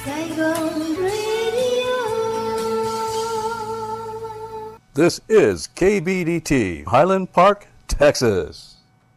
Saigon Radio. This is KBDT, Highland Park, Texas.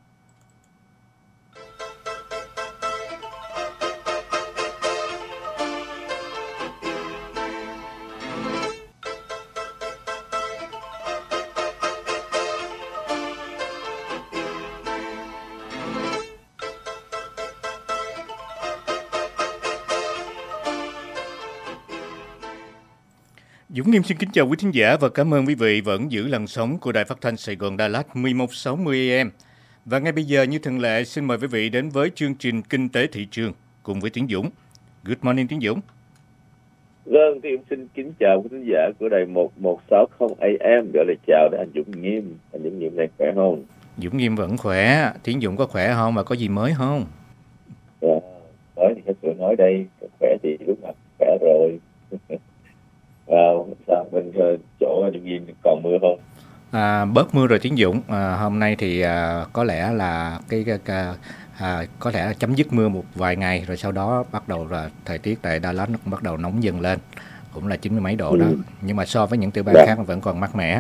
Dũng Nghiêm xin kính chào quý thính giả và cảm ơn quý vị vẫn giữ làn sóng của Đài Phát thanh Sài Gòn Đà Lạt 1160 AM. Và ngay bây giờ như thường lệ xin mời quý vị đến với chương trình Kinh tế thị trường cùng với Tiến Dũng. Good morning Tiến Dũng. Vâng, thì xin kính chào quý thính giả của Đài 1160 AM, gọi là chào đến anh Dũng Nghiêm. Anh Dũng Nghiêm này khỏe không? Dũng Nghiêm vẫn khỏe, Tiến Dũng có khỏe không và có gì mới không? Mới thì tôi nói đây, khỏe thì lúc nào khỏe rồi. Sao bên chỗ anh Dũng Nghiêm còn mưa không? Bớt mưa rồi Tiến Dũng. Hôm nay thì có lẽ là có lẽ là chấm dứt mưa một vài ngày rồi sau đó bắt đầu là thời tiết tại Đà Lạt nó cũng bắt đầu nóng dần lên, cũng là 90 mấy độ đó. Nhưng mà so với những tiểu bang khác nó vẫn còn mát mẻ.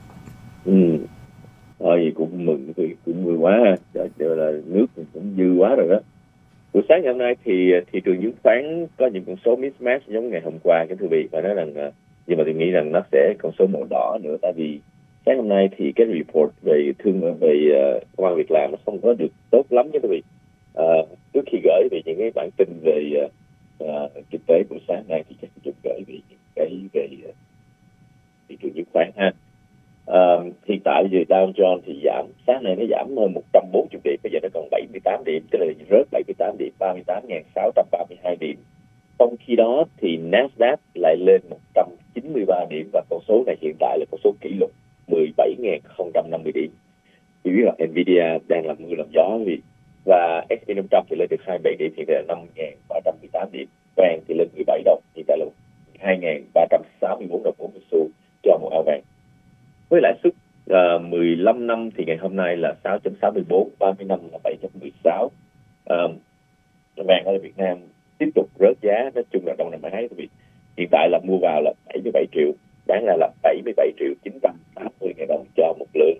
Thôi gì cũng mừng, cũng mưa quá ha. Là nước cũng dư quá rồi đó. Buổi sáng ngày hôm nay thì thị trường chứng khoán có những con số mismatch giống ngày hôm qua, cái thưa vị, và nói rằng nhưng mà tôi nghĩ rằng nó sẽ con số màu đỏ nữa, tại vì sáng hôm nay thì cái report về công an việc làm nó không có được tốt lắm chứ quý vị. Trước khi gửi về những cái bản tin về kinh tế buổi sáng nay thì chắc chúng gửi về những cái về thị trường chứng khoán ha. Hiện tại bây giờ Dow Jones thì giảm, sáng nay nó giảm hơn 140 điểm, bây giờ nó còn 78 điểm, tức là rớt 78 điểm, 38.632 điểm. Trong khi đó thì Nasdaq lại lên 193 điểm và con số này hiện tại là con số kỷ lục 17.050 điểm. Chỉ biết là Nvidia đang làm mưa làm gió vì và S&P 500 thì lên được 27 điểm, hiện tại là 5.318 điểm. Vàng thì lên 17 đồng, hiện tại là 2.364 đồng 40 xu cho một ao vàng. Với lãi suất 15 năm thì ngày hôm nay là 6.64, 30 năm là 7.16. Vàng ở Việt Nam tiếp tục rớt giá, nói chung là trong năm nay hiện tại là mua vào là 77 triệu, bán ra là 77 triệu 980 ngàn đồng cho một lượng.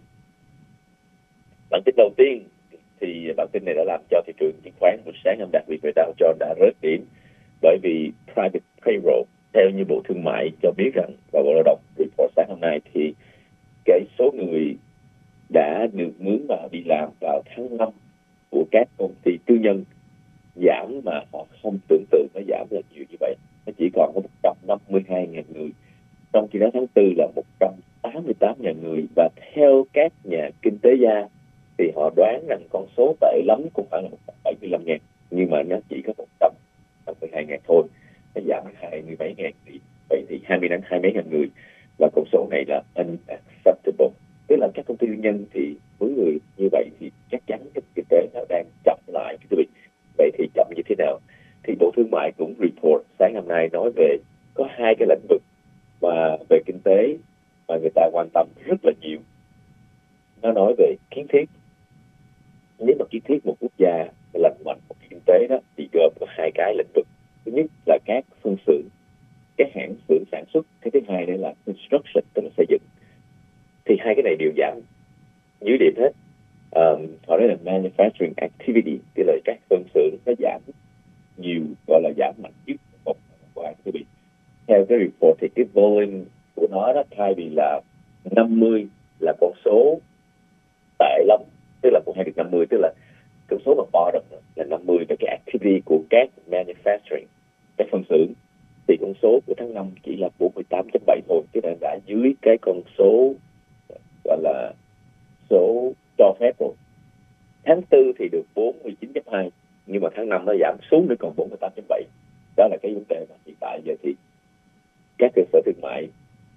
Bản tin đầu tiên thì bản tin này đã làm cho thị trường chứng khoán buổi sáng hôm đặc biệt về Dow Jones đã rớt điểm, bởi vì private payroll theo như Bộ Thương mại cho biết rằng và Bộ Lao động report sáng hôm nay thì cái số người đã được mướn vào đi làm vào tháng 5 của các công ty tư nhân giảm mà họ không tưởng tượng nó giảm là nhiều như vậy. Nó chỉ còn có 152.000 người. Trong khi đó tháng 4 là 188.000 người. Và theo các nhà kinh tế gia thì họ đoán rằng con số tệ lắm cũng phải là 175.000. Nhưng mà nó chỉ có 152.000 thôi. Nó giảm 20 mấy ngàn. Vậy thì 20 mấy ngàn người. Và con số này là unacceptable. Tức là các công ty tư nhân thì với người như vậy thì chắc chắn cái kinh tế nó đang chậm lại. Vậy thì chậm như thế nào? Thì Bộ Thương mại cũng report sáng hôm nay nói về có hai cái lĩnh vực mà về kinh tế mà người ta quan tâm rất là nhiều. Nó nói về kiến thiết. Nếu mà kiến thiết một quốc gia lành mạnh, một kinh tế đó thì gồm có hai cái lĩnh vực. Thứ nhất là các phân xưởng, các hãng xưởng sản xuất. Cái thứ hai đây là construction, tức là xây dựng. Thì hai cái này đều giảm dưới điểm hết. Họ nói là manufacturing activity, tức là các phân xưởng nó giảm nhiều, gọi là giảm mạnh nhất một qua quý vị. Theo cái report thì cái volume của nó đó, thay vì là 50 là con số tệ lắm, tức là cũng hay được 50, tức là con số mà bottom là 50 về cái activity của các manufacturing, các phân xưởng, thì con số của tháng 5 chỉ là 48.7 thôi, tức là đã dưới cái con số gọi là số cho phép rồi. Tháng 4 thì được 49.2, nhưng mà tháng 5 nó giảm xuống đến còn 48.7. Đó là cái vấn đề mà hiện tại giờ thì các cơ sở thương mại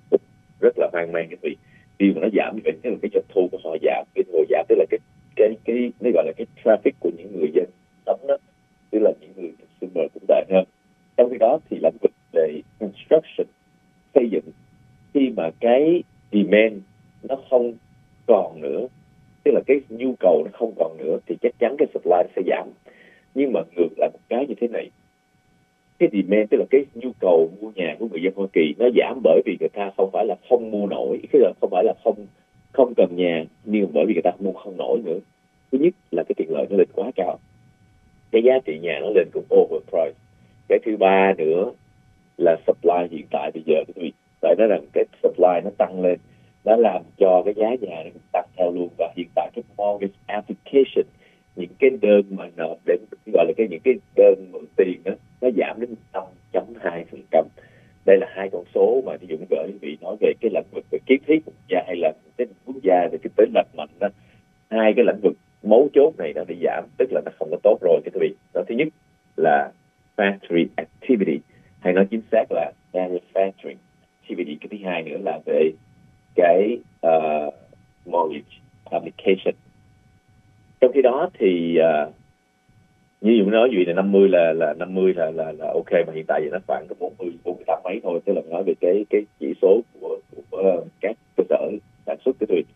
rất là hoang mang, vì mà nó giảm như vậy, tức là cái doanh thu của họ giảm, cái người giảm tức là cái nó gọi là cái traffic của những người dân sống đó, tức là những người consumer cũng tệ hơn. Trong khi đó thì lĩnh vực về construction, xây dựng, khi mà cái demand nó không còn nữa, tức là cái nhu cầu nó không còn nữa, thì chắc chắn cái supply sẽ giảm. Nhưng mà ngược lại một cái như thế này, cái demand, tức là cái nhu cầu mua nhà của người dân Hoa Kỳ nó giảm bởi vì người ta không phải là không mua nổi, tức là không phải là không không cần nhà, nhưng bởi vì người ta mua không nổi nữa. Thứ nhất là cái tiền lợi nó lên quá cao, cái giá trị nhà nó lên cũng overpriced. Cái thứ ba nữa là supply hiện tại bây giờ, quý tại nói rằng cái supply nó tăng lên, nó làm cho cái giá nhà nó tăng theo luôn. Và hiện tại cái mortgage application, những cái đơn mà nợ để gọi là những cái đơn mượn tiền đó, nó giảm đến 5.2%. Đây là hai con số mà Dũng gửi quý vị nói về cái lĩnh vực về kiến thiết quốc gia hay là cái quốc gia về kinh tế lành mạnh đó. Hai cái lĩnh vực mấu chốt này nó bị giảm, tức là nó không có tốt rồi quý vị. Đó, thứ nhất là factory activity, hay nói chính xác là manufacturing activity. Cái thứ hai nữa là về cái mortgage application. Trong khi đó thì như Dũng nói gì là 50 là 50 là ok, mà hiện tại thì nó khoảng có 48 mấy thôi, tức là nói về cái chỉ số của các cơ sở sản xuất cái thuyền.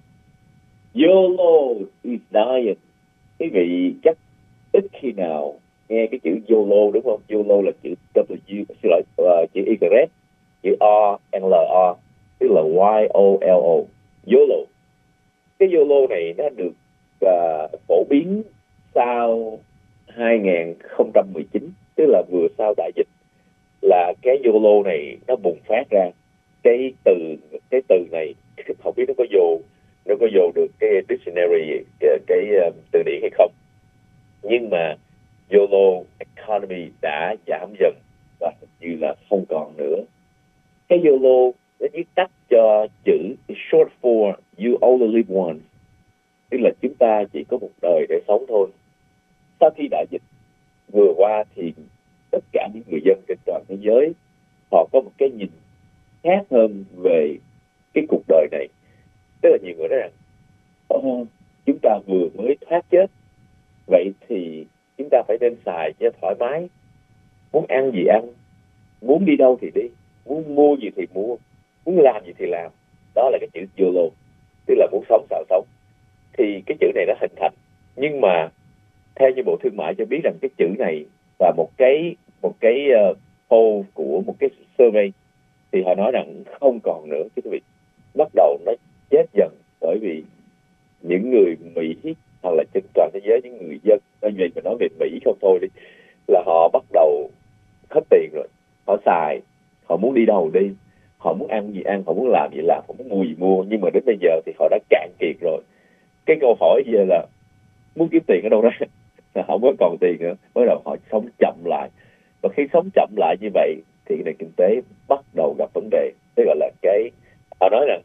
YOLO is dying. Quý vị chắc ít khi nào nghe cái chữ YOLO đúng không? YOLO là chữ W, xin lỗi, chữ Y, chữ O, N, L, O, tức là YOLO. YOLO. Cái YOLO này nó được phổ biến sau 2019, tức là vừa sau đại dịch, là cái YOLO này nó bùng phát ra. Cái từ này không biết nó có vô được cái dictionary, cái từ điển hay không, nhưng mà YOLO economy đã giảm dần và như là không còn nữa. Cái YOLO nó viết tắt cho chữ short for you only live once, tức là chúng ta chỉ có một đời để sống thôi. Sau khi đại dịch vừa qua thì tất cả những người dân trên toàn thế giới họ có một cái nhìn khác hơn về cái cuộc đời này. Tức là nhiều người nói rằng chúng ta vừa mới thoát chết, vậy thì chúng ta phải nên xài cho thoải mái, muốn ăn gì ăn, muốn đi đâu thì đi, muốn mua gì thì mua, muốn làm gì thì làm. Đó là cái chữ YOLO, tức là muốn sống sao sống. Thì cái chữ này nó hình thành, nhưng mà theo như Bộ Thương mại cho biết rằng cái chữ này và một cái poll của một cái survey thì họ nói rằng không còn nữa. Cái quý vị, bắt đầu nó chết dần, bởi vì những người Mỹ hoặc là trên toàn thế giới, những người dân, mình nói về Mỹ không thôi đi, là họ bắt đầu hết tiền rồi. Họ xài, họ muốn đi đâu đi, họ muốn ăn gì ăn, họ muốn làm gì làm, họ muốn mua gì mua. Nhưng mà đến bây giờ thì họ đã cạn kiệt rồi. Cái câu hỏi giờ là muốn kiếm tiền ở đâu ra? Không có còn tiền nữa, bắt đầu họ sống chậm lại. Và khi sống chậm lại như vậy thì nền kinh tế bắt đầu gặp vấn đề. Tức là cái họ nói là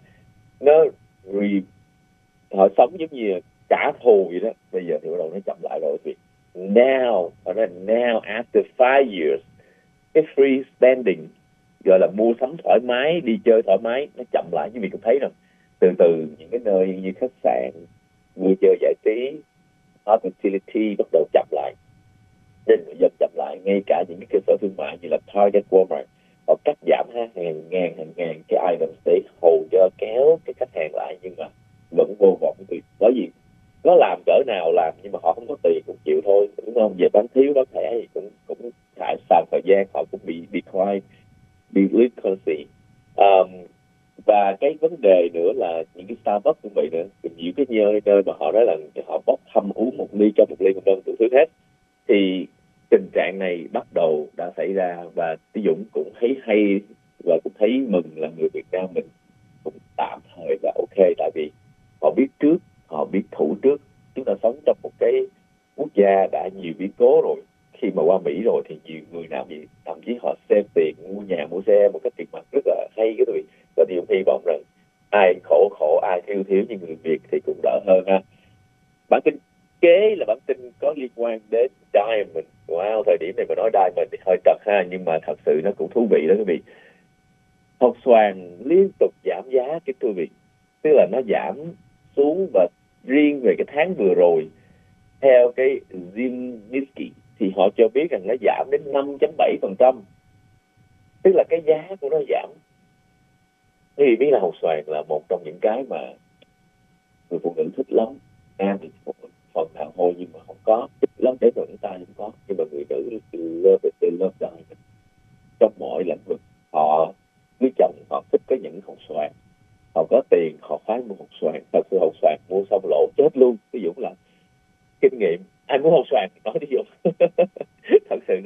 họ sống giống như trả thù vậy đó. Bây giờ thì bắt đầu nó chậm lại rồi. Now after 5 years, cái free spending, gọi là mua sắm thoải mái, đi chơi thoải mái, nó chậm lại. Như mình cũng thấy rằng từ từ những cái nơi như khách sạn, vui chơi giải trí, hospitality bắt đầu chậm lại, nên người dân chậm lại. Ngay cả những cái cơ sở thương mại như là Target, Walmart, họ cắt giảm hàng ngàn cái items để hầu cho kéo cái khách hàng lại, nhưng mà vẫn vô vọng. Bởi vì nó làm cỡ nào làm, nhưng mà họ không có tiền cũng chịu thôi, đúng không? Về bán thiếu bán thẻ thì cũng hại sau thời gian họ cũng bị decline, bị delinquency. Và cái vấn đề nữa là những cái Starbucks cũng vậy nữa, nhiều cái nơi mà họ nói là họ bốc thăm uống một ly cho một ly, một đơn đủ thứ hết. Thì tình trạng này bắt đầu đã xảy ra, và Tí Dũng cũng thấy hay và cũng thấy mừng là người Việt Nam mình cũng tạm thời là ok, tại vì họ biết trước, họ biết thủ trước. Chúng ta sống trong một cái quốc gia đã nhiều biến cố rồi. Khi mà qua Mỹ rồi thì nhiều người nào vậy, thậm chí họ xem tiền mua nhà mua xe một cách tiền mặt rất là hay cái. Và Tí Dũng hy vọng rằng ai khổ ai thiếu như người Việt thì cũng đỡ hơn ha. Bản tin kế là bản tin có liên quan đến Diamond. Wow, thời điểm này mà nói Diamond thì hơi trật ha, nhưng mà thật sự nó cũng thú vị đó quý vị. Hột xoàn liên tục giảm giá cái quý vị, tức là nó giảm xuống. Và riêng về cái tháng vừa rồi, theo cái Zimnisky thì họ cho biết rằng nó giảm đến 5.7%, tức là cái giá của nó giảm. Thì biết là hột xoàn là một trong những cái mà người phụ nữ thích lắm. Nam thì một phần nào thôi, nhưng mà không có thích lắm, đến rồi chúng ta không có. Nhưng mà người nữ love diamond.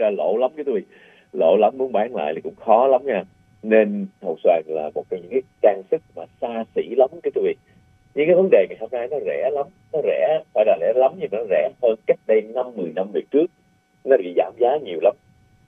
ra lỗ lắm cái quý vị, lỗ lắm, muốn bán lại thì cũng khó lắm nha. Nên hột xoàn là một trong những cái trang sức mà xa xỉ lắm cái quý vị. Nhưng cái vấn đề ngày hôm nay nó rẻ lắm, nó rẻ, phải là rẻ lắm nhưng nó rẻ hơn cách đây 5-10 năm về trước. Nó bị giảm giá nhiều lắm.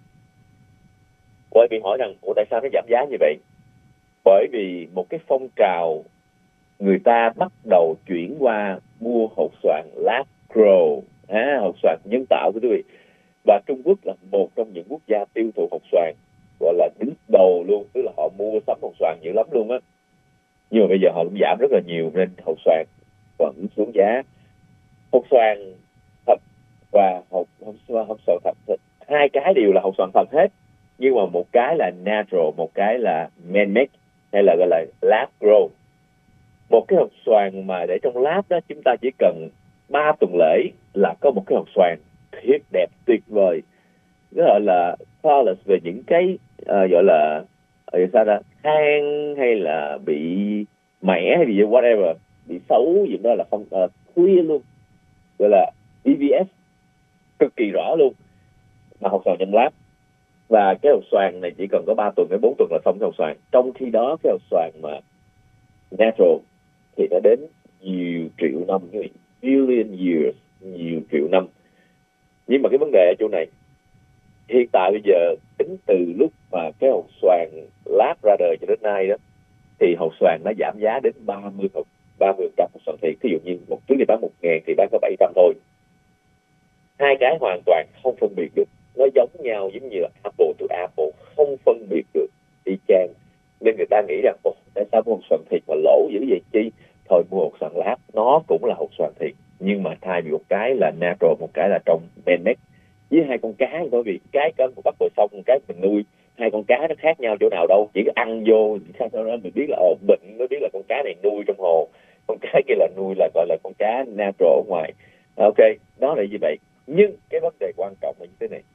Bởi vì hỏi rằng, ủa tại sao nó giảm giá như vậy? Bởi vì một cái phong trào người ta bắt đầu chuyển qua mua hột xoàn lab grow, hột xoàn nhân tạo của quý vị. Và Trung Quốc là một trong những quốc gia tiêu thụ hột xoàn gọi là đứng đầu luôn, tức là họ mua sắm hột xoàn nhiều lắm luôn á. Nhưng mà bây giờ họ cũng giảm rất là nhiều nên hột xoàn vẫn xuống giá. Hột xoàn thật và hột xoàn thật, hai cái đều là hột xoàn thật hết, nhưng mà một cái là natural, một cái là man-made hay là gọi là lab grow. Một cái hột xoàn mà để trong lab đó, chúng ta chỉ cần 3 tuần lễ là có một cái hột xoàn thiệt đẹp tuyệt vời, gọi là flawless về những cái gọi là sao ra than hay là bị mẻ hay gì whatever, bị xấu gì đó là không clear luôn, gọi là EVS cực kỳ rõ luôn, mà hột xoàn nhân lab. Và cái hột xoàn này chỉ cần có 3 tuần đến 4 tuần là xong cái hột xoàn. Trong khi đó cái hột xoàn mà natural thì nó đến nhiều triệu năm, billion years, nhiều triệu năm. Nhưng mà cái vấn đề ở chỗ này, hiện tại bây giờ tính từ lúc mà cái hột xoàn lab ra đời cho đến nay đó, thì hột xoàn nó giảm giá đến 30% hột xoàn thiệt. Thí dụ như một trước thì bán 1.000 thì bán có 700 thôi. Hai cái hoàn toàn không phân biệt được, nó giống nhau giống như là apple to apple, không phân biệt được y chang. Nên người ta nghĩ rằng tại sao hột xoàn thiệt mà lỗ dữ vậy chi, thôi mua hột xoàn lab, nó cũng là hột xoàn thiệt, nhưng mà thay vì một cái là natural, một cái là trong man-made. Với hai con cá, bởi vì cái cân của bắt bờ sông, cái mình nuôi, hai con cá nó khác nhau chỗ nào đâu, chỉ có ăn vô sau đó mình biết là bệnh, mới biết là con cá này nuôi trong hồ, con cá kia là nuôi là gọi là con cá natural ở ngoài. Ok, đó là như vậy. Nhưng cái vấn đề quan trọng là như thế này,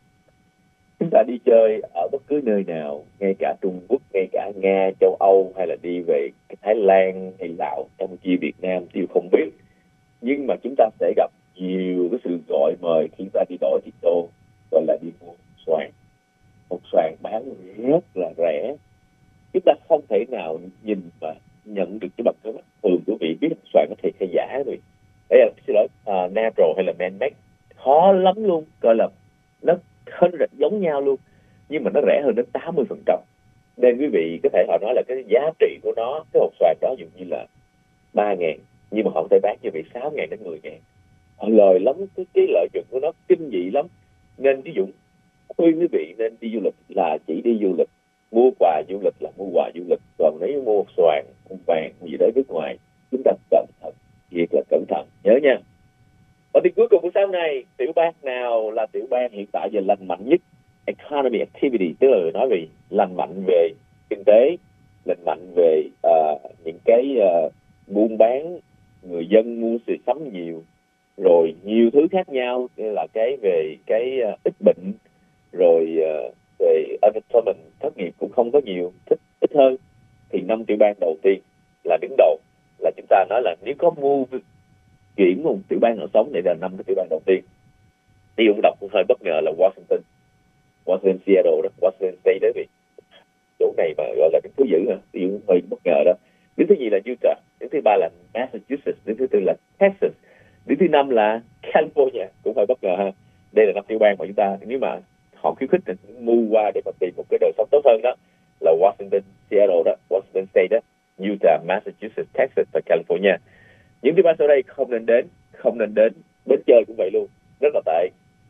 chúng ta đi chơi ở bất cứ nơi nào, ngay cả Trung Quốc, ngay cả Nga, châu Âu, hay là đi về Thái Lan hay Lào, Campuchia, Việt Nam đều không biết, nhưng mà chúng ta sẽ gặp nhiều cái sự gọi mời khi chúng ta đi đổi tiền đô, gọi là đi mua xoàn. Hột xoàn bán rất là rẻ, chúng ta không thể nào nhìn và nhận được cái bằng cái mắt thường quý vị biết hột xoàn có thiệt hay giả rồi. Đây là xin lỗi, natural hay là man-made khó lắm luôn, gọi là nó hơn rất giống nhau luôn, nhưng mà nó rẻ hơn đến 80%. Nên quý vị có thể họ nói là cái giá trị của nó, cái hột xoàn đó dụ như là 3.000, nhưng mà họ có thể bán cho vị 6.000 đến 10.000. Họ lời lắm, cái lợi nhuận của nó kinh dị lắm. Nên ví dụ khuyên quý vị nên đi du lịch là chỉ đi du lịch, mua quà du lịch là mua quà du lịch, còn nếu mua xoàn, mua vàng gì đấy nước ngoài, chúng ta cẩn thận, thiệt là cẩn thận, nhớ nha. Và thì cuối cùng của sáng nay, tiểu bang nào là tiểu bang hiện tại giờ lành mạnh nhất? Economy activity, tức là nói về lành mạnh về kinh tế, lành mạnh về những cái buôn bán, người dân mua sắm nhiều, rồi nhiều thứ khác nhau, như là cái về cái ít bệnh, rồi về unemployment, thất nghiệp cũng không có nhiều, ít hơn. Thì 5 tiểu bang đầu tiên là đứng đầu, là chúng ta nói là nếu có chuyển một tiểu bang nào sống, để là 5 cái tiểu bang đầu tiên. Ví dụ đọc cũng hơi bất ngờ là Washington Seattle đó, Washington State đó, vì chỗ này mà gọi là cái thứ dữ hả? Ví dụ hơi bất ngờ đó. Đứng thứ nhì là Utah, đứng thứ ba là Massachusetts, đứng thứ tư là Texas, đứng thứ năm là California, cũng hơi bất ngờ ha. Đây là 5 tiểu bang mà chúng ta, nếu mà họ khuyến khích mình mua qua để mà tìm một cái đời sống tốt hơn đó, là Washington Seattle đó, Washington State đó, Utah, Massachusetts, Texas và California. Những tiểu bang sau đây không nên đến, đến chơi cũng vậy luôn, rất là tệ.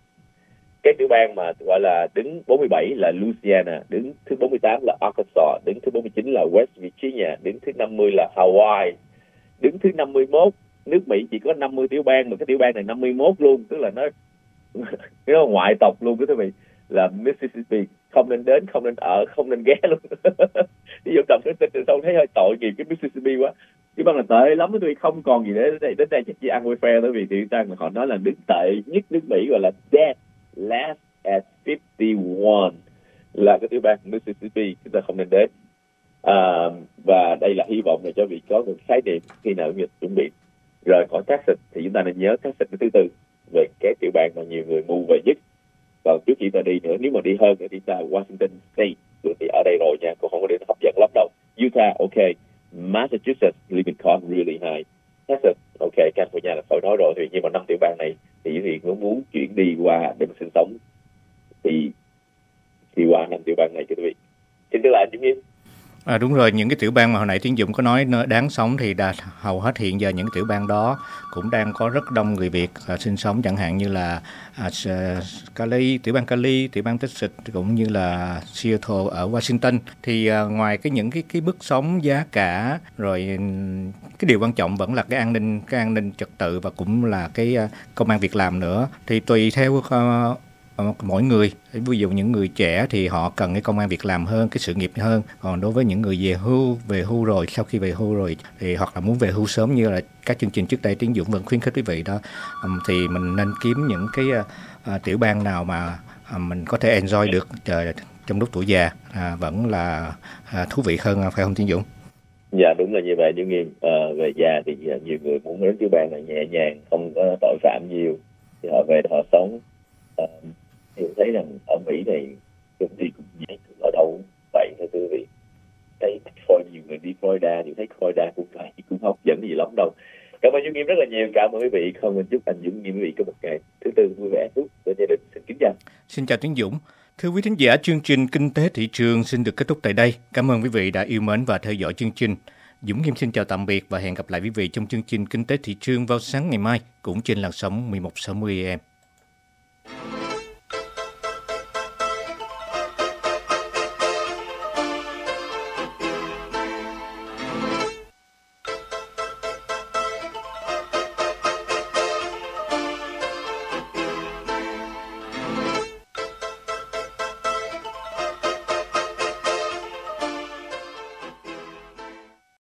Cái tiểu bang mà gọi là đứng 47 là Louisiana, đứng thứ 48 là Arkansas, đứng thứ 49 là West Virginia, đứng thứ 50 là Hawaii, đứng thứ 51, nước Mỹ chỉ có 50 tiểu bang, mà cái tiểu bang này 51 luôn, tức là nó ngoại tộc luôn quý vị, là Mississippi. Không nên đến, không nên ở, không nên ghé luôn. Ví dụ đọc cái tin từ sau thấy hơi tội nghiệp cái Mississippi quá. Cái bang là tệ lắm, tôi không còn gì để đến đây chỉ ăn welfare thôi, vì tiểu bang mà họ nói là đứng tệ nhất nước Mỹ, gọi là dead last at 51, là cái tiểu bang Mississippi, chúng ta không nên đến. Và đây là hy vọng để cho vị có một khái niệm khi nào chuẩn bị rời khỏi Texas thì chúng ta nên nhớ Texas cái thứ tư về cái tiểu bang mà nhiều người mua về nhất. Còn trước khi ta đi nữa, nếu mà đi hơn nữa thì ta Washington State thì ở đây rồi nha, cũng không có điểm hấp dẫn lắm đâu. Utah, ok. Massachusetts living cost really high. Texas, ok. California là khỏi nói rồi. Thì nhưng mà 5 tiểu bang này thì muốn chuyển đi qua để mà sinh sống thì qua 5 tiểu bang này cho quý vị. Xin thưa lại Dũng Nghiêm. Đúng rồi, những cái tiểu bang mà hồi nãy Tiến Dũng có nói đáng sống thì hầu hết hiện giờ những tiểu bang đó cũng đang có rất đông người Việt sinh sống, chẳng hạn như là tiểu bang Cali, tiểu bang Texas cũng như là Seattle ở Washington. Thì ngoài những cái mức sống, giá cả, rồi cái điều quan trọng vẫn là cái an ninh trật tự và cũng là cái công ăn việc làm nữa. Thì tùy theo mỗi người, ví dụ những người trẻ thì họ cần cái công ăn việc làm hơn, cái sự nghiệp hơn. Còn đối với những người về hưu rồi, sau khi về hưu rồi thì hoặc là muốn về hưu sớm như là các chương trình trước đây Tiến Dũng vẫn khuyến khích quý vị đó, thì mình nên kiếm những cái tiểu bang nào mà mình có thể enjoy được trong lúc tuổi già, vẫn là thú vị hơn, phải không Tiến Dũng? Dạ đúng là như vậy Dũng Nghiêm. Về già thì nhiều người muốn đến tiểu bang này nhẹ nhàng, không có tội phạm nhiều thì họ về họ sống. Thì thấy rằng ở Mỹ này công ty cũng vậy, ở đâu cũng vậy thôi quý vị. Thấy nhiều người đi Florida thì thấy Florida cũng vậy, cũng không hấp dẫn gì lắm đâu. Cảm ơn Dũng Nghiêm rất là nhiều. Cảm ơn quý vị. Không mình chúc anh Dũng Nghiêm quý vị có một ngày thứ tư vui vẻ hạnh phúc với gia đình. Xin kính chào. Xin chào Tiến Dũng. Thưa quý thính giả, chương trình Kinh tế thị trường xin được kết thúc tại đây. Cảm ơn quý vị đã yêu mến và theo dõi chương trình. Dũng Nghiêm xin chào tạm biệt và hẹn gặp lại quý vị trong chương trình Kinh tế thị trường vào sáng ngày mai cũng trên làn sóng 1160 AM.